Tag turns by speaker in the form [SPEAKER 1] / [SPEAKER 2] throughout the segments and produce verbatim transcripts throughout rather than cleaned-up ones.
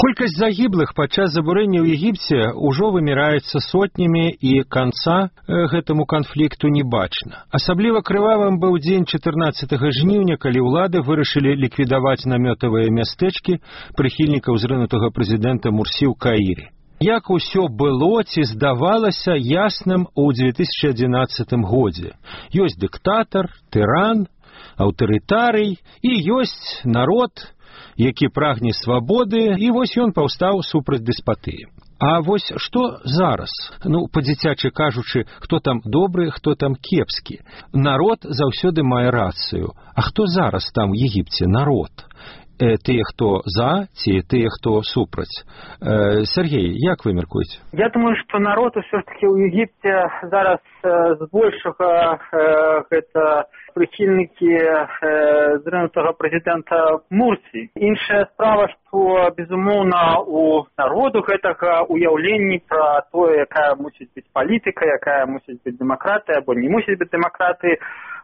[SPEAKER 1] Колькасць загіблых падчас забурэння ў Егіпце ўжо вымяраецца сотнямі, і канца гэтаму канфлікту не бачна. Асабліва крывавым быў дзень чатырнаццатага жніўня, калі ўлады вырашылі ліквідаваць намётавыя мястэчкі прыхільнікаў зрынутага прэзідэнта Мурсі ў Каіры. Як усё было ці здавалася ясным у дзве тысячы адзінаццатым годзе. Ёсць дыктатар, тыран, аўтарытарый і ёсць народ, які прагне свабоды, і вось ён паўстаў супраць дэспатыі. А вось што зараз? Ну, па-дзіцячы кажучы, хто там добры, хто там кепскі. Народ заўсёды мае рацыю. А хто зараз там у Егіпце народ? Э, тыя, хто за, ці тыя, хто супраць? Э, Сергей, як вы мяркуеце?
[SPEAKER 2] Я думаю, што народ усё ж такі ў Егіпце зараз э, збольшага э, гэта прыхільнікі э, зрынутага прэзідэнта Мурсі. Іншая справа, што, безумоўна, у народу гэтага ўяўленні пра тое, якая мусіць быць палітыка, якая мусіць быць дэмакратыя, або не мусіць быць дэмакратыі, э,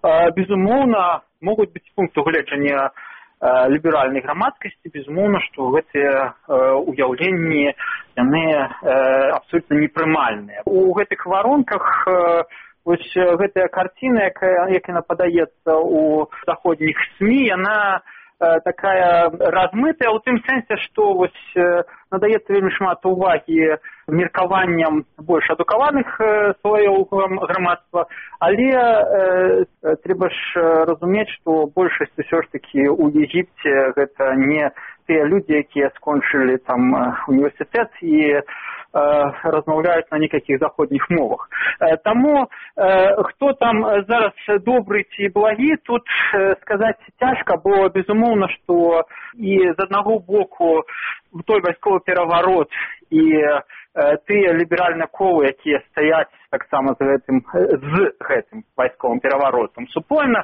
[SPEAKER 2] безумоўна, могуць быць з пункту гледжання ліберальнай грамадскасці, безумоўна, што гэтыя ўяўленні, яны абсолютна непрымальныя. У гэтых варонках вось гэтая карціна, якая, як яна падаецца ў заходніх СМІ, яна такая размытая ў тым сэнсе, што вось надаецца вельмі шмат увагі меркаванням больш адукаваных слояў грамадства, але э, трэба ж разумець, што большасць усё ж такі ў Егіпце гэта не тыя людзі, якія скончылі там універсітэт і размаўляюць на некалькіх заходніх мовах. Таму хто там зараз добры ці благі, тут сказаць цяжка, бо безумоўна, што і з аднаго боку той вайсковы пераварот і тыя ліберальныя колы, якія стаяць таксама з гэтым, з гэтым вайсковым пераваротам супольна,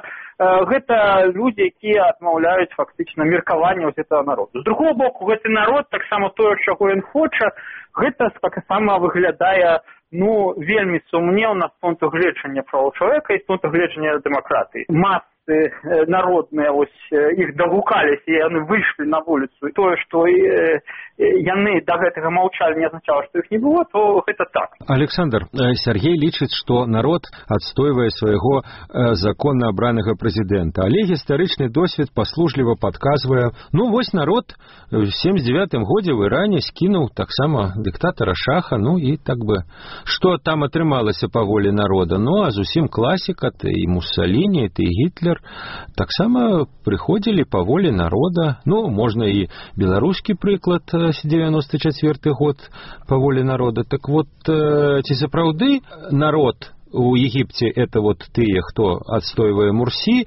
[SPEAKER 2] гэта людзі, якія адмаўляюць фактычна меркаванне гэтага народу. З другого боку, гэты народ, таксама тое, чаго ён хоча, гэта таксама выглядае ну, вельмі сумнеўна з пункту гледжання правоў чалавека і з пункту гледжання дэмакратыі. Масы народныя, ось, іх дагукаліся, і яны выйшлі на вуліцу. І тое, што э, яны да гэтага маўчалі, не азначала, што іх не было, то гэта так.
[SPEAKER 1] Александр, Сергей лічыць, што народ адстойвае свайго э, законна абранага прэзідэнта, але гістарычны досвед паслужліва падказвае, ну, вось народ в семдзесят девятым годзе в Іране скінуў таксама дыктатара Шаха, ну, і так бы, што там атрымалася па волі народа? Ну, а зусім класіка, ты і Муссаліні, ты і Гітлер, таксама прыходзілі па волі народа. Ну, можна і беларускі прыклад, девяносто четвёрты год па волі народа. Так вот, ці сапраўды народ у Егіпце это вот тыя, хто адстойвае Мурсі,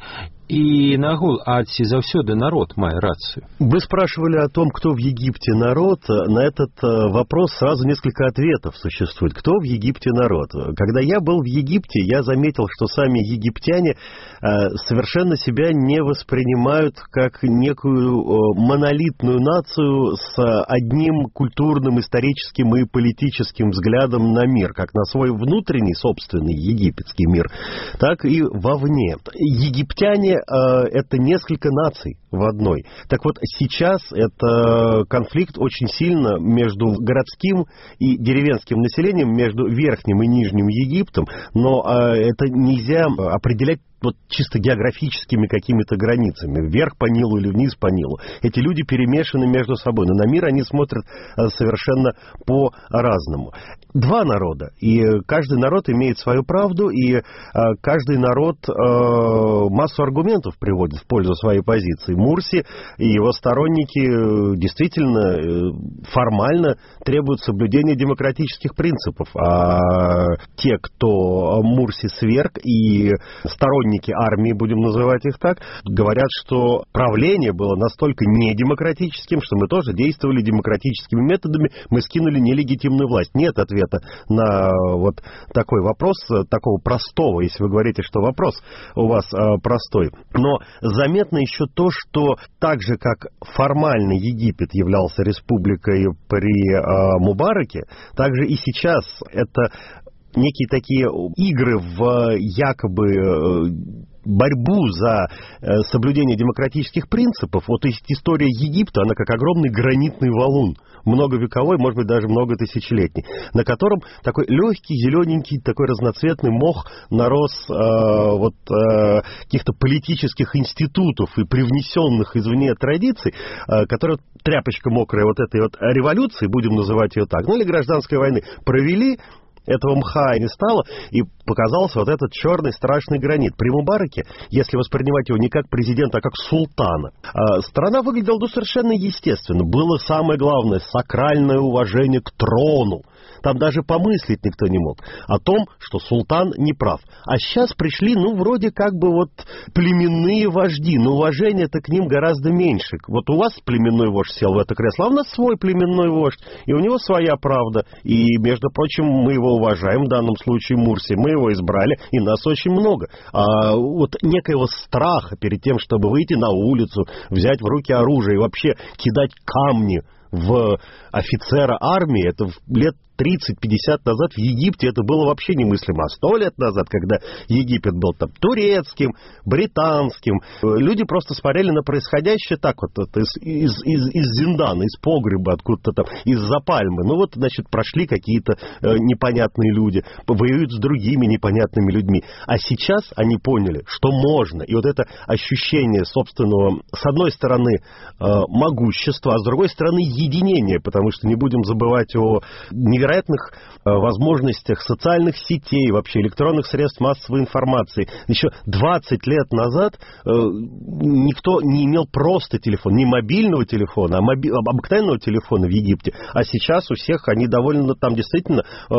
[SPEAKER 1] и нагул, а заўсёды народ мае рацию.
[SPEAKER 3] Вы спрашивали о том, кто в Египте народ. На этот вопрос сразу несколько ответов существует. Кто в Египте народ? Когда я был в Египте, я заметил, что сами египтяне совершенно себя не воспринимают как некую монолитную нацию с одним культурным, историческим и политическим взглядом на мир, как на свой внутренний, собственный египетский мир, так и вовне. Египтяне это несколько наций в одной. Так вот, сейчас это конфликт очень сильно между городским и деревенским населением, между Верхним и Нижним Египтом, но это нельзя определять вот чисто географическими какими-то границами, вверх по Нилу или вниз по Нилу. Эти люди перемешаны между собой, но на мир они смотрят совершенно по-разному. Два народа, и каждый народ имеет свою правду, и каждый народ массу аргументов приводит в пользу своей позиции. Мурси и его сторонники действительно формально требуют соблюдения демократических принципов, а те, кто Мурси сверг, и сторонники армии, будем называть их так, говорят, что правление было настолько недемократическим, что мы тоже действовали демократическими методами, мы скинули нелегитимную власть. Нет ответа на вот такой вопрос, такого простого, если вы говорите, что вопрос у вас э, простой. Но заметно еще то, что так же, как формально Египет являлся республикой при э, Мубараке, так же и сейчас это некие такие игры в якобы борьбу за соблюдение демократических принципов. Вот история Египта, она как огромный гранитный валун, многовековой, может быть, даже многотысячелетний, на котором такой легкий, зелененький, такой разноцветный мох нарос э, вот, э, каких-то политических институтов и привнесенных извне традиций, э, которые тряпочка мокрая вот этой вот революции, будем называть ее так, ну или гражданской войны, провели, этого мха не стало, и показался вот этот черный страшный гранит. При Мубараке, если воспринимать его не как президента, а как султана, страна выглядела ну, совершенно естественно. Было самое главное — сакральное уважение к трону. Там даже помыслить никто не мог о том, что султан не прав. А сейчас пришли, ну, вроде как бы вот племенные вожди, но уважения-то к ним гораздо меньше. Вот у вас племенной вождь сел в это кресло, а у нас свой племенной вождь, и у него своя правда. И, между прочим, мы его уважаем, в данном случае Мурси, мы его избрали, и нас очень много. А вот некоего страха перед тем, чтобы выйти на улицу, взять в руки оружие и вообще кидать камни в офицера армии, это лет тридцать-пятьдесят назад в Египте это было вообще немыслимо. А сто лет назад, когда Египет был там турецким, британским, люди просто смотрели на происходящее так вот, из, из, из, из зиндана, из погреба, откуда-то там, из-за пальмы. Ну вот, значит, прошли какие-то э, непонятные люди, воюют с другими непонятными людьми. А сейчас они поняли, что можно. И вот это ощущение собственного, с одной стороны, э, могущества, а с другой стороны, единения, потому что не будем забывать о невероятных невероятных э, возможностях социальных сетей, вообще электронных средств массовой информации. Еще двадцать лет назад э, никто не имел просто телефон, не мобильного телефона, а моби- обыкновенного телефона в Египте. А сейчас у всех они довольно там действительно э,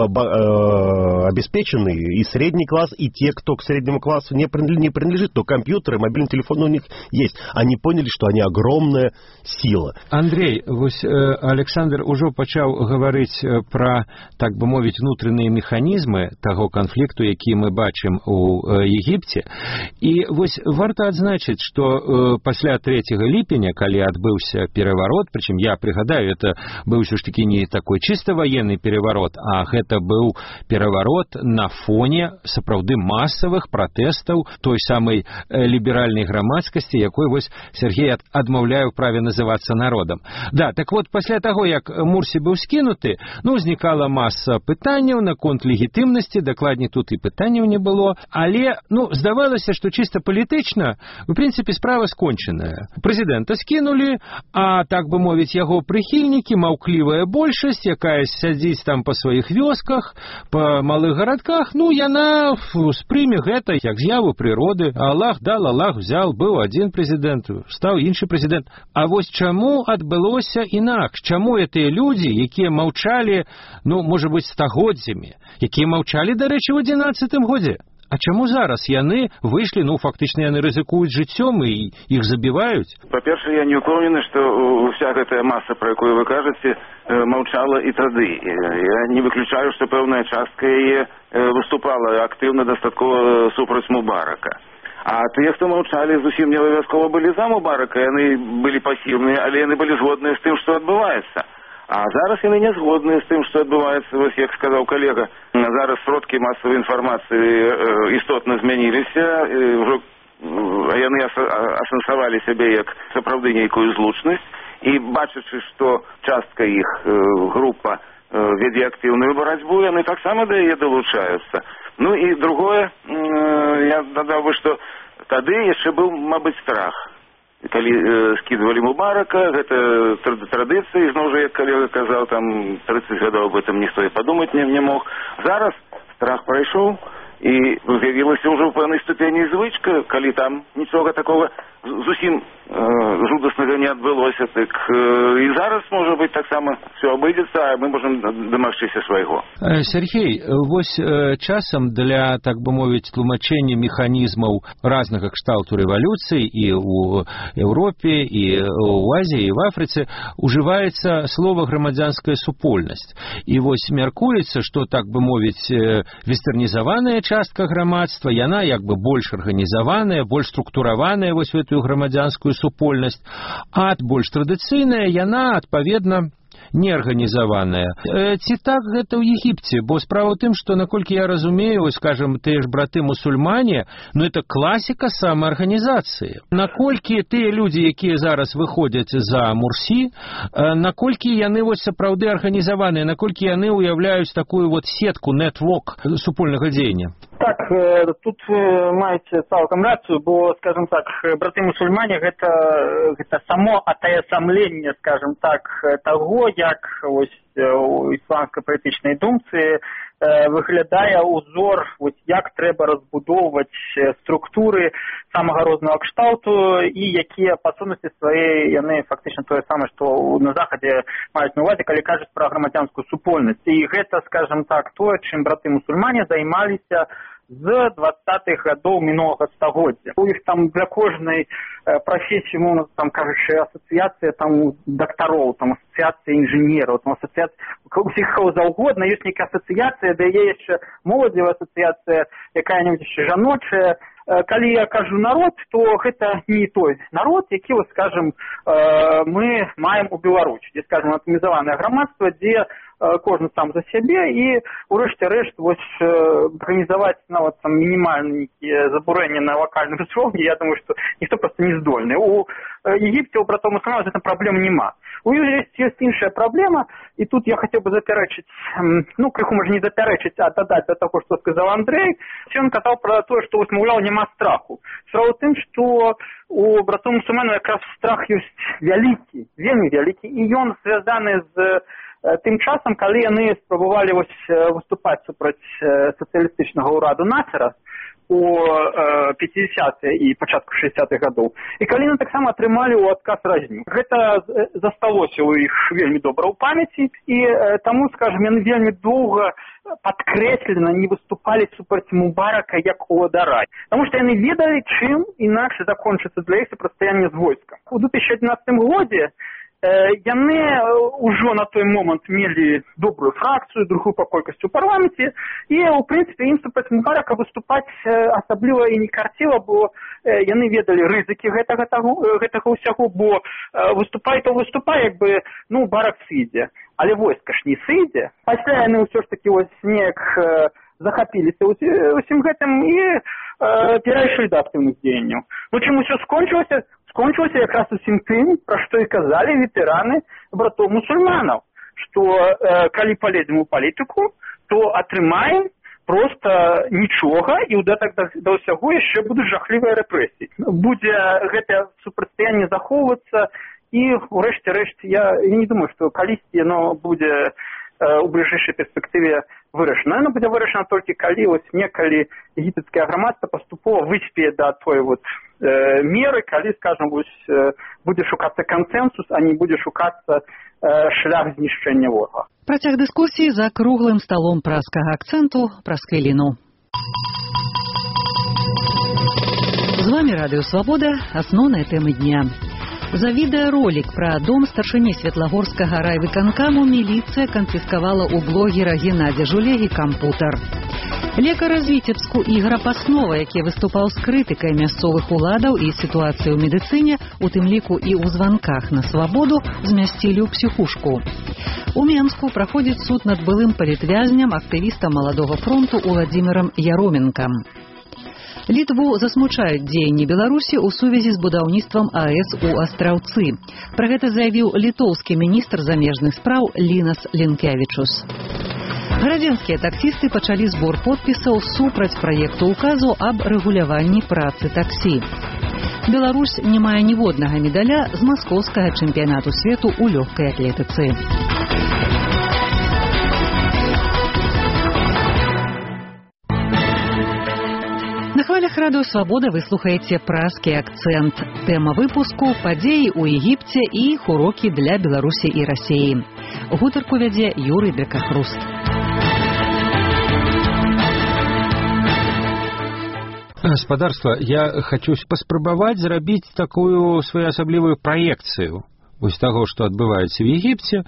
[SPEAKER 3] э, обеспечены, и средний класс, и те, кто к среднему классу не принадлежит, но компьютеры, мобильный телефон у них есть. Они поняли, что они огромная сила.
[SPEAKER 1] Андрей, вось, э, Александр уже пачаў гаварыць пра, так бы мовіць, внутренние механизмы того конфликту, які мы бачым у э, Египте. І вось варта адзначыць, што э, пасля трэцяга ліпеня, калі адбыўся переворот, причем я прыгадаю, это быў ўсё ж таки не такой чисто военный переворот, а гэта быў переворот на фоне сапраўды массовых протестаў той самой э, ліберальнай грамадскасці, якой вось Сергей ад, адмаўляе ў праве называцца народам. Да, так вот, пасля таго, як Мурсі быў скінуты, ну, узнікала маса пытанняў наконт легітымнасці, дакладней тут і пытанняў не было, але, ну, здавалася, што чыста палітычна, у прынцыпе, справа скончаная. Прэзідэнта скінулі, а, так бы мовіць, яго прыхільнікі, маўклівая большасць, якая сядзіць там па сваіх вёсках, па малых гарадках, ну, яна спрыме гэта як з'яву прыроды. Аллах дал, Аллах взял, быў адзін прэзідэнт, стаў іншы прэзідэнт. А вось чаму адбылося інакш? Чаму гэтыя людзі, якія маўчалі, ну, можа быць, стагоддзямі, якія маўчалі, дарэчы, ў адзінаццатым годзе? А чаму зараз яны выйшлі, ну, фактычна яны рызыкуюць жыццём і іх забіваюць?
[SPEAKER 4] Па-першае, я не ўпэўнены, што ўся гэтая маса, пра якую вы кажаце, маўчала і тады. Я не выключаю, што пэўная частка яе выступала актыўна дастаткова супраць Мубарака. А тыя, хто маўчалі, зусім не абавязкова былі за Мубарака, яны былі пасіўныя, але яны былі згодныя з тым, што адбываецца. А зараз яны не згодныя з тым, што адбываецца, вось як сказаў калега, зараз сродкі масавай інфармацыі істотна змяніліся, ўжо яны асэнсавалі сябе як сапраўды нейкую злучнасць, і бачачы, што частка іх група вядзе актыўную барацьбу, яны таксама да яе далучаюцца. Ну і другое, я дадаў бы, што тады яшчэ быў, мабыць, страх. Калі э, скідвалі Мубарака, гэта традыцыя, зноў жа, як калега казаў, там трыццаць гадоў об этом ніхто і падумаць не, не мог. Зараз страх прайшоў, і з'явілася ўжо ў пэўнай ступені звычка, калі там нічога такого зусім э, жудаснага не адбылося, так э, і зараз, можа быць, таксама все абыдзецца, а мы можам дамагчыся свайго.
[SPEAKER 1] Сергей, вось э, часам для, так бы мовіць, тлумачэння механізмаў разнага кшталту рэвалюцый і ў Еўропе, і ў Азіі, і в Афрыцы ужываецца слова грамадзянская супольнасць. І вось мяркуецца, што, так бы мовіць, вестернізаваная частка грамадства, яна як бы больш арганізаваная, больш структураваная вось в эту грамадзянскую супольнасць, а больш традыцыйная, яна, адпаведна, неарганізаваная. Ці так гэта ў Егіпце? Бо справа ў тым, што, наколькі я разумею, скажем, тыя ж браты-мусульмане, ну это класіка самаарганізацыі. Наколькі тыя людзі, якія зараз выходзяць за Мурсі, наколькі яны вось сапраўды арганізаваныя, наколькі яны уяўляюць такую вот сетку, нетворк супольнага дзеяння?
[SPEAKER 2] Так, тут маеце цалкам рацыю, бо, скажем так, браты-мусульмане гэта, гэта само атаясамленне, скажем так, таго, як вось у ісламскай палітычнай думцы выглядае узор, вось, як трэба разбудоўваць структуры самага рознага кшталту і якія па сутнасці сваёй яны фактычна тое самае, што на захадзе маюць на ўвазе, калі кажуць пра грамадзянскую супольнасць. І гэта, скажем так, тое, чым браты-мусульмане займаліся з двадцатых гадоў мінулага стагоддзя. У іх там для кожнай прафесіі, мовна, там, кажучы, асацыяцыя там дактароў, там асацыяцыя інжынераў, там асацыяцыя усіх кого заўгодна, ёсць нейкая асацыяцыя, да яе яшчэ моладзевая асацыяцыя, якая-небудзь яшчэ жаночая. Калі я кажу народ, то гэта не той народ, які, вот, скажем, мы маем у Беларусі, дзе, скажем, атамізаванае грамадства, дзе кожны сам за сябе і урэшце рэшт вось арганізаваць нават там мінімальныя забурэнні на лакальным узроўні, я думаю, што ніхто проста не здольны. У Егіпце у братоў-мусульман гэта праблема няма. У ёсць ёсць іншая праблема, і тут я хацеў бы запярэчыць, ну крыху можа не запярэчыць, а дадаць да таго, што сказаў Андрэй. Ён казаў пра тое, што вось, маўляў, няма страху. Справа ў тым, што у братоў-мусульманаў якраз страх ёсць вялікі, вельмі вялікі, і ён звязаны з тым часам, калі яны спрабавалі вось выступаць супраць сацыялістычнага ўраду Насера у пяцідзясятыя і пачатку шэсцідзясятых гадоў. І калі яны таксама атрымалі ў адказ разню. Гэта засталося ў іх вельмі добра ў памяці, і таму, скажем, яны вельмі доўга падкрэслена не выступалі супраць Мубарака як уладара. Таму што яны ведалі, чым інакш закончыцца для іх супрацьстаянне з войскам. У две тысячи адзінаццатым годзе яны ўжо на той момант мелі добрую фракцыю, другую па колькасці ў парламенце, і, у прынцыпе, ім супраць Мубарака выступаць асабліва і не карціла, бо яны ведалі рызыкі гэтага, гэтага ўсяго, бо выступай, то выступай, як бы, ну, Мубарак сыдзе. Але войска ж не сыдзе. Пасля яны ўсё ж такі вось неяк захапіліся ўсім гэтым і перайшлі да актыўных дзеянняў. Ну, чым усё скончылася? Скончылася якраз усім тым, пра што і казалі ветэраны братоў-мусульманаў, што э, калі палезем у палітыку, то атрымаем проста нічога, і ў дадатак да, да ўсяго яшчэ будуць жахлівыя рэпрэсіі. Будзе гэтае супрацьстаянне захоўвацца, і ўрэшце рэшт я, я не думаю, што калісьці яно будзе у бліжэйшай перспектыве вырашана. Яно будзе вырашана толькі калі вось некалі егіпецкае грамадства паступова выспее да той вот э, меры, калі, скажем, вось, э, будзе шукацца кансэнсус, а не будзе шукацца э, шлях знішчэння ворага.
[SPEAKER 5] Працяг дыскусіі за круглым сталом праскага акцэнту праз хвіліну. З вами Радыё Свабода, асноўныя тэмы дня. За відэаролік пра дом старшыні Светлагорскага райвыканкаму міліцыя канфіскавала ў блогера Геннадзя Жулегі кампутар. Лекар з Віцебску Ігор Паснова, які выступаў з крытыкай мясцовых уладаў і сітуацыі ў медыцыне, у тым ліку і ў званках на свабоду, змясцілі ў псіхушку. У Менску праходзіць суд над былым палітвязням, актывістам Маладога фронту Уладзімірам Яроменкам. Літву засмучаюць дзеянні Беларусі ў сувязі з будаўніцтвам АЭС у Астраўцы. Пра гэта заявіў літоўскі міністр замежных спраў Лінас Лінкевічус. Градзенскія таксісты пачалі збор подпісаў супраць праекту ўказу аб рэгуляванні працы таксі. Беларусь не мае ніводнага медаля з маскоўскага чэмпіянату свету ў лёгкай атлетыцы. На хвалях Радыё Свабода вы слухаеце празкі акцэнт. Тэма выпуску – падзеі ў Егіпце і іх урокі для Беларусі і Расіі. Гутарку вядзе Юрый Бекахруст.
[SPEAKER 1] Гаспадарства, я хочу паспрабаваць зрабіць такую своеасаблівую праекцыю вось таго, што адбываецца в Егіпце,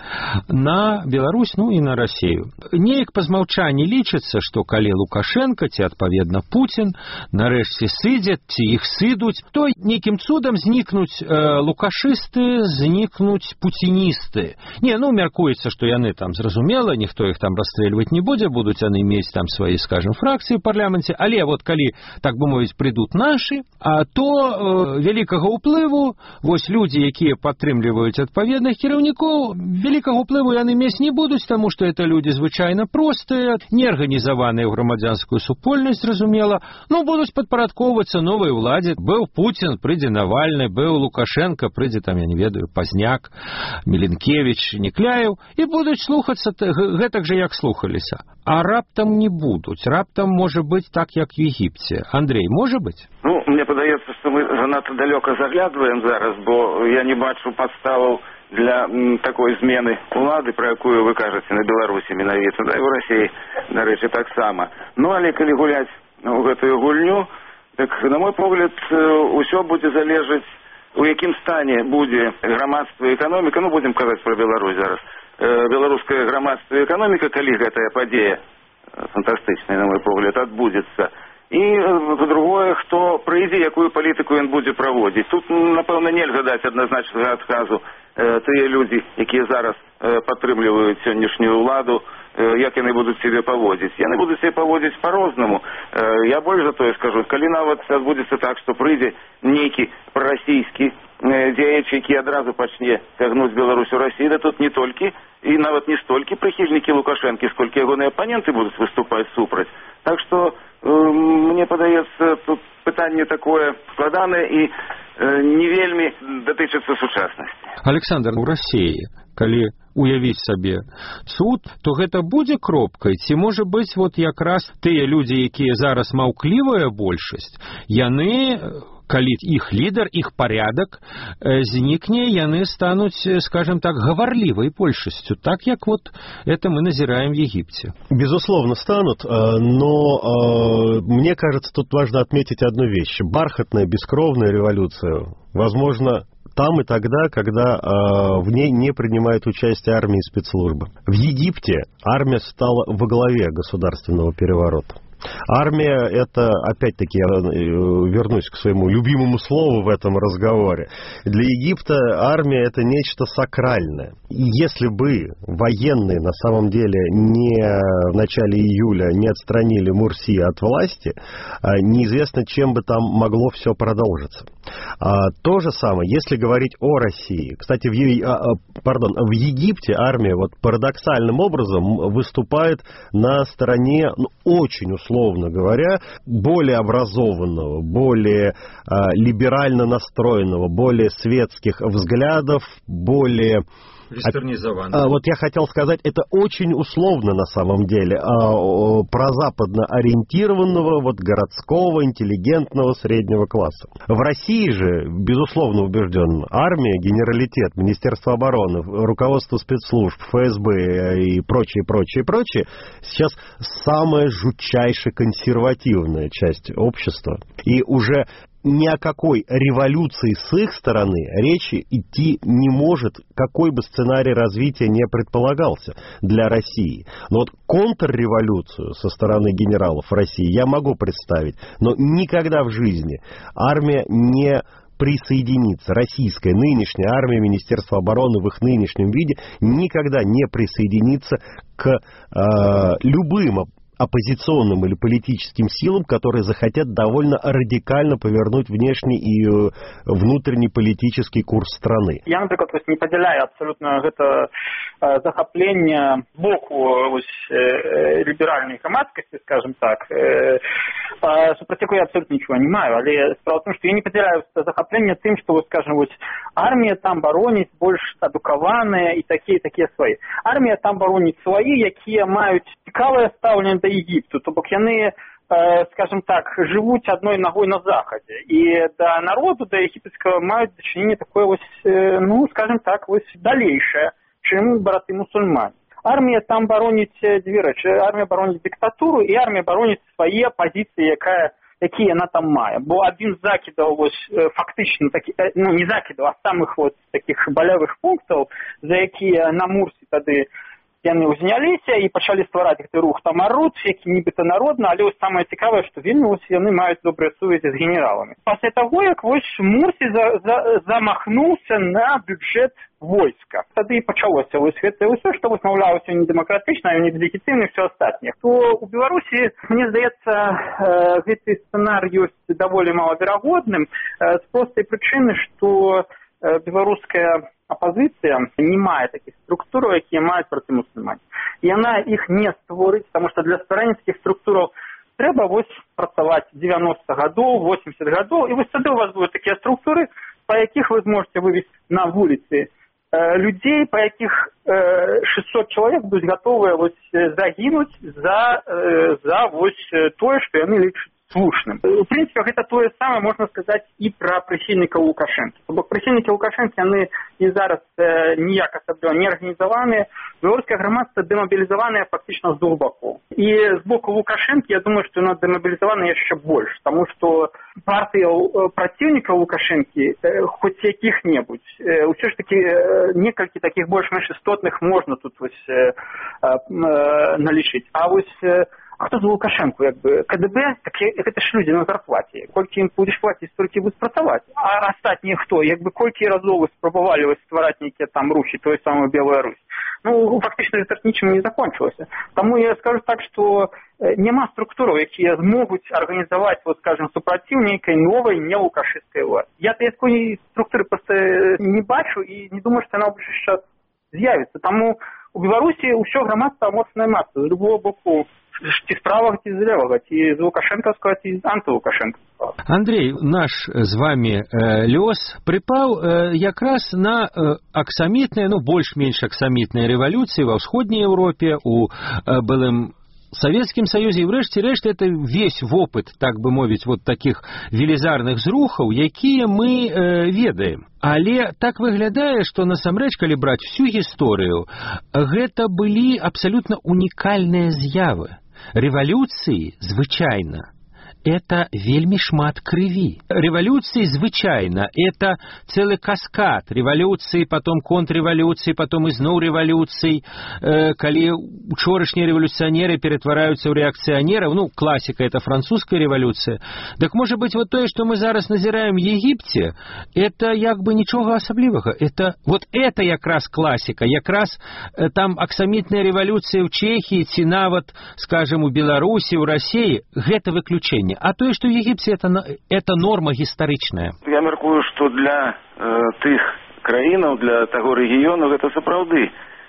[SPEAKER 1] на Беларусь, ну і на Расію. Неяк па змаўчанні лічыцца, што калі Лукашенко ці адпаведна Путін нарэшце сыдзяць ці іх сыдуць, то нейкім цудам знікнуць э, лукашысты, знікнуць пуціністы. Не, ну мяркуецца, што яны там зразумела, ніхто іх там расстрэльваць не будзе, будуць яны мець там свае, скажем, фракцыі ў парламенце, але вот калі, так бы мовіць, прыйдуць нашы, а то э, вялікага ўплыву, вось людзі, якія падтрымліваюць адпаведных кіраўнікоў, вялікага ўплыву яны мець не будуць, таму што это людзі звычайна простыя, неарганізаваныя ў грамадзянскую супольнасць, зразумела, ну, будуць падпарадкоўвацца новай уладзе. Быў Путін, прыйдзе Навальны, быў Лукашенко, прыйдзе там, я не ведаю, Пазняк, Міленкевіч, Некляеў, і будуць слухацца гэтак жа, як слухаліся. А раптам не будуць. Раптам можа быць так, як в Егіпце. Андрей, можа быць?
[SPEAKER 4] Ну, мне падаецца, што мы занадта далёка заглядваем зараз, бо я не бачу падставаў для м, такой змены улады, про якую вы кажаце на Беларусі менавіта, да і ў Расіі, дарэчы, таксама. Ну, але калі гуляць у гэтую гульню, так, на мой погляд, усё будзе залежаць, у якім стане будзе грамадства і эканоміка, ну, будзем казаць пра Беларусь зараз, беларускае грамадства і эканоміка, калі гэтая падзея фантастычная, на мой погляд, адбудзецца. І, па-другое, хто прыйдзе, якую палітыку ён будзе праводзіць. Тут, напэўна, нельга даць адназначнага адказу э, тыя людзі, якія зараз э, падтрымліваюць сённяшнюю ўладу, э, як яны будуць сябе паводзіць. Яны будуць сябе паводзіць па-рознаму. Э, я больш за тое скажу, калі нават адбудзецца так, што прыйдзе нейкі прарасійскі э, дзеяч, які адразу пачне цягнуць Беларусь у Расію, да тут не толькі, і нават не столькі прыхільнікі Лукашэнкі, сколькі ягоныя апаненты будуць выступаць супраць. Так што, мне падаецца, тут пытанне такое складанае і не вельмі датычыцца сучаснасці.
[SPEAKER 1] Александр, у Расіі, калі уявіць сабе цуд, то гэта будзе кропкай? Ці можа быць вот якраз тыя людзі, якія зараз маўклівая большасць, яны, калі іх лідар, іх парядак знікне, яны стануць, скажем так, гаварлівай большасцю, так як вот это мы назираем в Египте.
[SPEAKER 3] Безусловно, станут, но мне кажется, тут важно отметить одну вещь. Бархатная, бескровная революция, возможно, там и тогда, когда э, в ней не принимает участие армия и спецслужбы. В Египте армия стала во главе государственного переворота. Армия — это, опять-таки, я вернусь к своему любимому слову в этом разговоре. Для Египта армия — это нечто сакральное. И если бы военные на самом деле не в начале июля не отстранили Мурси от власти, неизвестно, чем бы там могло все продолжиться. То же самое, если говорить о России. Кстати, в, пардон, в Египте армия вот парадоксальным образом выступает на стороне, ну, очень условно говоря, более образованного, более а, либерально настроенного, более светских взглядов, более... А, вот я хотел сказать, это очень условно на самом деле, а, о, прозападно ориентированного, вот, городского, интеллигентного, среднего класса. В России же, безусловно убежден, армия, генералитет, Министерство обороны, руководство спецслужб, ФСБ и прочее, прочее, прочее, сейчас самая жутчайшая консервативная часть общества. И уже ни о какой революции с их стороны речи идти не может, какой бы сценарий развития не предполагался для России. Но вот контрреволюцию со стороны генералов России я могу представить, но никогда в жизни армия не присоединится, российская нынешняя армия, Министерство обороны в их нынешнем виде никогда не присоединится к э, любым оппозиционным или политическим силам, которые захотят довольно радикально повернуть внешний и э, внутренний политический курс страны.
[SPEAKER 2] Я, например, не поделяю абсолютно это э, захопление боку э, либеральной громадскости, скажем так. Э, э, про я абсолютно ничего не маю, але справа в том, что я не поделяю захопление тем, что, вот, скажем, вот, армия там боронить больше адукованная и такие, такие свои. Армия там боронить свои, якія мають цікаве ставлення до Египту, то бок яны, э, скажем так, живут одной ногой на заходе, и до народу, до египетского мают дочинение такое, вот, э, ну, скажем так, вот, далейшее, чем браты мусульмане. Армия там боронит две речи, армия боронит диктатуру, и армия боронит свои позиции, якая якія яна там мае. Бо адзін з закідаў вось фактычна такі, ну не закідаў, а самых вот такіх балявых пунктаў, за якія на Мурсі тады яны ўзняліся і пачалі ствараць гэты рух тамарод, які нібыта народны, але вось самае цікавае, што вельмі вось яны маюць добрыя сувязі з генераламі. Пасля таго, як вось Мурсі за, за, замахнуўся на бюджэт войска. Тады і пачалося вось гэта ўсё, што вось маўляўся не дэмакратычна, а не легітымна і ўсё астатняе. То у Беларусі, мне здаецца, гэты сцэнар ёсць даволі малаверагодным з простай прычыны, што беларуская апозіцыя не мае такіх структураў, якія маюць працымусульмане. Яна іх не створыць, таму што для стваральніцкіх структураў трэба вось працаваць дзевяноста гадоў, восемьдесят гадоў, і вось тады у вас будуць такія структуры, па якіх вы зможаце вывесці на вуліцы э, людзей, па якіх э, шестьсот чалавек будуць гатовыя вось загінуць за, э, за вось тое, што яны лічаць слушным. У прынцыпе, гэта тое самае можна сказаць і пра прыхільнікаў Лукашэнкі. Бо прыхільнікі Лукашэнкі, яны і зараз э, ніяк асабліва не арганізаваныя. Беларускае грамадства дэмабілізаванае фактычна з двух бакоў. І з боку Лукашэнкі, я думаю, што яно дэмабілізавана яшчэ больш, таму што партыя праціўнікаў Лукашэнкі, э, хоць якіх-небудзь, э, ўсё ж такі э, некалькі такіх больш-менш істотных можна тут вось э, э, налічыць. А вось э, А хто за Лукашенко, як бы, КДБ, так гэта ж людзі на зарплаце. Колькі ім будеш плаціць, столькі будуць працаваць. А астатнія хто? Як бы колькі разоў спрабавалі вось ствараць нейкія там рухі, той самы Белая Русь. Ну, фактычна гэта нічым не закончылася. Таму я скажу так, што няма структураў, якія змогуць арганізаваць, вот, скажем, супраціў нейкай новай нелукашысцкай улады. Я такой структуры проста не бачу і не думаю, што яна ўжо час з'явіцца. Таму у Беларусі ўсё грамадства моцная маса з любого боку. Ці з правага, ці з левага, ці з лукашэнкаўскага, ці з антылукашэнкаўскага.
[SPEAKER 1] Андрей, наш з вами э, лёс прыпаў э, якраз на э, аксамітныя, ну, больш-менш аксамітныя рэвалюцыі ва ўсходняй Еўропе, у э, былым Советскім Саюзе, і врэшце рэшт это весь вопыт, так бы мовіць, вот таких велізарных зрухаў, якія мы э, ведаем. Але так выглядае, што насамрэч, калі браць всю гісторыю, гэта былі абсалютна унікальныя з'явы. Рэвалюцыі звычайна это вельмі шмат крыві. Рэвалюцыі звычайна это цэлы каскад рэвалюцыі, потом контррэвалюцыі, потом ізноў рэвалюцый, э, калі учорашнія рэвалюцыянеры ператвараюцца ў рэакцыянераў, ну, класіка это французская рэвалюцыя. Так можа быць вот тое, што мы зараз назіраем в Егіпце, это як бы нічога асаблівага. Это вот это якраз класіка, якраз э, там аксамітная рэвалюцыя ў Чехіі ці нават, скажем, у Беларусі, у Расіі, гэта выключэнне. А тое, што ў Егіпце, это, это норма гістарычная.
[SPEAKER 4] Я мяркую, што для э, тых краінаў, для таго рэгіёну гэта сапраўды э,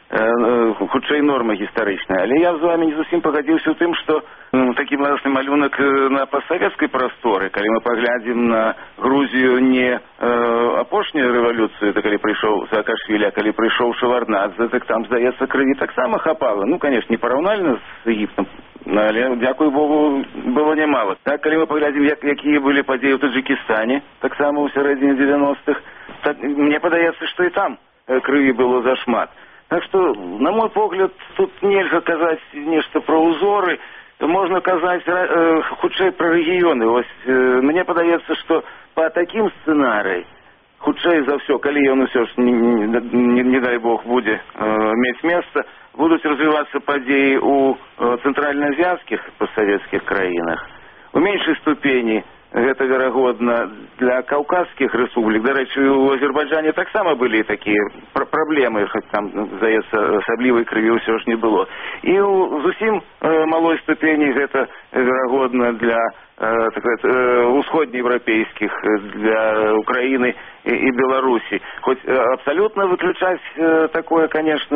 [SPEAKER 4] хутчэй норма гістарычная. Але я з вами не зусім пагадзіўся ў тым, што ну, такі мласны малюнак на пастсавецкай прасторы, калі мы паглядзім на Грузію не э, апошнюю рэвалюцыю, то калі прыйшоў Саакашвілі, а калі прыйшоў Шаварднадзе, так там, здаецца, крыві таксама хапала. Ну, канешне, не параўнальна з Егіптам, але, дзякуй Богу, было нямала. Так, калі мы паглядзім, як, якія былі падзеі ў Таджыкістане, таксама ў сярэдзіне дзевяностых, так, мне падаецца, што і там крыві было зашмат. Так што, на мой погляд, тут нельга казаць нешта пра ўзоры, можна казаць э, хутчэй пра рэгіёны. Вось, э, мне падаецца, што па такім сцэнарыі, хутчэй за ўсё, калі ён усё ж, не, не, не, не дай Бог, будзе э, мець месца, будуць развівацца падзеі ў э, цэнтральнаазіяцкіх постсавецкіх краінах. У меншай ступені гэта верагодна для каўказскіх рэспублік. Дарэчы, у Азербайджане таксама былі такія пр праблемы, хоць там, здаецца, асаблівай крыві ўсё ж не было. І ў зусім э, малой ступені гэта верагодна для э, так сказать, э, усходнееўрапейскіх, для Украіны і, і Беларусі. Хоць э, абсалютна выключаць э, такое, конечно,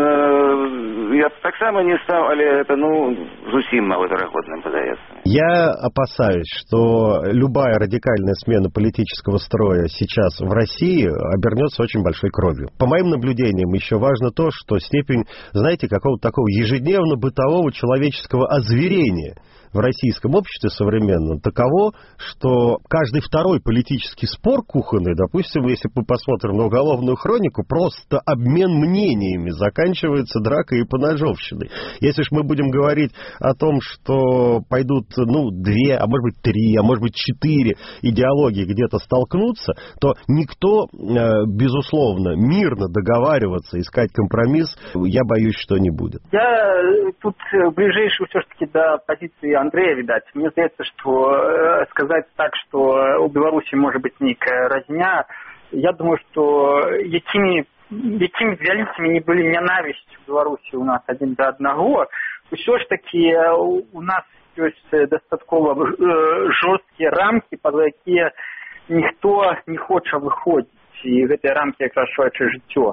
[SPEAKER 4] я таксама не стаў, але это, ну, зусім малаверагодным падаецца.
[SPEAKER 3] Я опасаюсь, что любая радикальная смена политического строя сейчас в России обернется очень большой кровью. По моим наблюдениям, еще важно то, что степень, знаете, какого-то такого ежедневно-бытового человеческого озверения в в российском обществе современном таково, что каждый второй политический спор кухонный, допустим, если мы посмотрим на уголовную хронику, просто обмен мнениями заканчивается дракой и поножовщиной. Если же мы будем говорить о том, что пойдут, ну, две, а может быть три, а может быть четыре идеологии где-то столкнутся, то никто, безусловно, мирно договариваться, искать компромисс, я боюсь, что не будет.
[SPEAKER 2] Я тут ближайший все-таки до позиции Андрея, видать. Мне кажется, что сказать так, что у Беларуси может быть некая разня, я думаю, что якими, якими вяліцамі не были ненависть в Беларуси у нас один до одного, все ж таки у нас есть достатково жесткие рамки, по якія никто не хочет выходить. И в этой рамке как раз человеческое жыццё.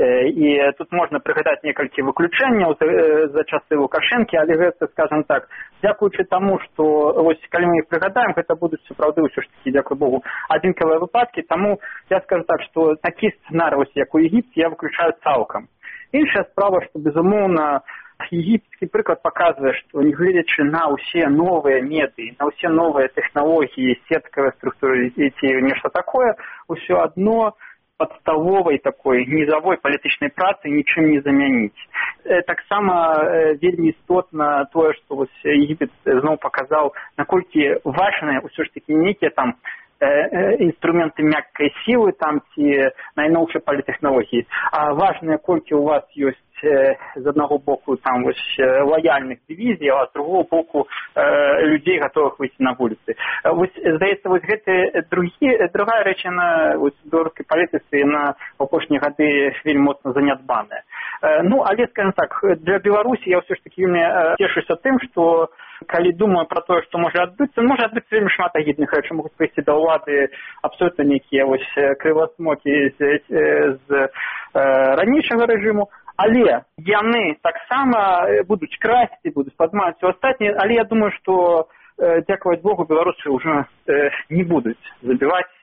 [SPEAKER 2] И тут можно прыгадаць некалькі выключэнняў за часы Лукашэнкі, але гэта, скажем так, дзякуючы таму, што вось калі мы іх прыгадаем, гэта будуць сапраўды ўсё ж такі, дзякуй Богу, адзінкавыя выпадкі, таму я скажу так, што такі сцэнарый, як у Егіпце, я выключаю цалкам. Іншая справа, што безумоўна егіпецкі прыклад паказвае, што нягледзячы на ўсе новыя медыі, на ўсе новыя тэхналогіі, сеткавыя структуры ці нешта такое, ўсё адно падставовай такой нізавой палітычнай працы нічым не замяніць. Таксама вельмі істотна тое, што вось Егіпет зноў паказаў, наколькі важныя ўсё ж такі нейкія там інструменты мяккай сілы там ці найноўшай палітэхналогіі. А важныя колькі у вас ёсць з аднаго боку там вось лаяльных дывізій, а з другого боку людзей гатовых выйсці на вуліцы. Вось здаецца, вось гэта другі, другая рэч, яна вось беларускай палітыцы, яна ў апошнія гады вельмі моцна занядбаная. Ну, але, скажем так, для Беларусі я ўсё ж такі вельмі цешуся тым, што калі думаю пра тое, што можа адбыцца, можа адбыцца вельмі шмат агідных рэчаў, могуць прыйсці да ўлады абсолютна нейкія вось крывасмокі з, з э, ранейшага рэжыму, але яны таксама будуць красці, будуць падмаць усё астатняе, але я думаю, што, э, дзякаваць Богу, беларусы ўжо э, не будуць забіваць